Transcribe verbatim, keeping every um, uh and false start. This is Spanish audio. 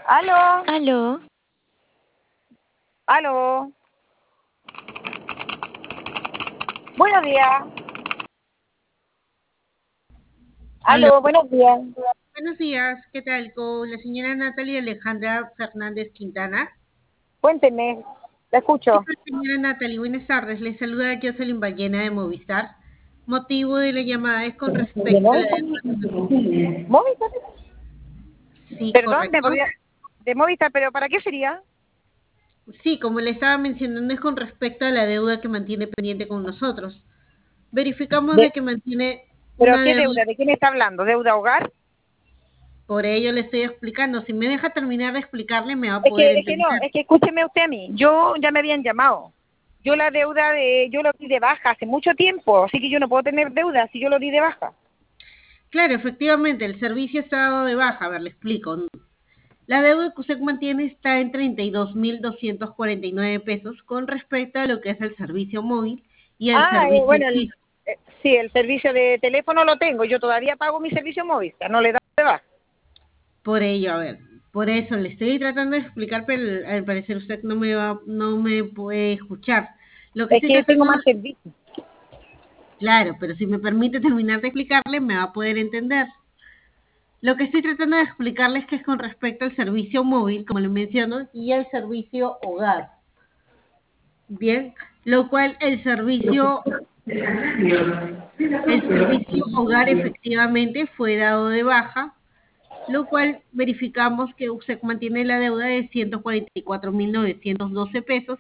Aló, Aló, aló. Buenos días. Aló, Aló, buenos días. buenos días, ¿qué tal? Con la señora Natalia Alejandra Fernández Quintana. Cuénteme, la ¿Qué escucho. tal, señora Natalia? Buenas tardes, les saluda Jocelyn Ballena de Movistar. Motivo de la llamada es con ¿De respecto a la... Movistar? Sí, Perdón, ¿me correcto. podía- de Movistar, pero ¿para qué sería? Sí, como le estaba mencionando, es con respecto a la deuda que mantiene pendiente con nosotros. Verificamos de De, que mantiene ¿Pero una qué deuda, deuda? ¿De qué me está hablando? ¿Deuda hogar? por ello le estoy explicando. Si me deja terminar de explicarle, me va a Es poder que, es que no, entender. es que escúcheme usted a mí. Yo ya me habían llamado. Yo la deuda de, yo lo di de baja hace mucho tiempo, así que yo no puedo tener deuda si yo lo di de baja. Claro, efectivamente, el servicio está dado de baja. A ver, le explico. La deuda que usted mantiene está en treinta y dos mil doscientos cuarenta y nueve pesos con respecto a lo que es el servicio móvil y el Ah, eh, servicio bueno, el, fijo. eh, sí, el servicio de teléfono lo tengo. Yo todavía pago mi servicio Movistar, no le da de baja. Por ello, a ver, por eso le estoy tratando de explicar, pero al parecer usted no me va, no me puede escuchar. Lo que Es estoy que tengo tratando más de, servicios. claro, pero si me permite terminar de explicarle, me va a poder entender. Lo que estoy tratando de explicarle es que es con respecto al servicio móvil, como le menciono, y al servicio hogar. Bien, lo cual el servicio El servicio hogar efectivamente fue dado de baja, lo cual verificamos que usted mantiene la deuda de ciento cuarenta y cuatro mil novecientos doce pesos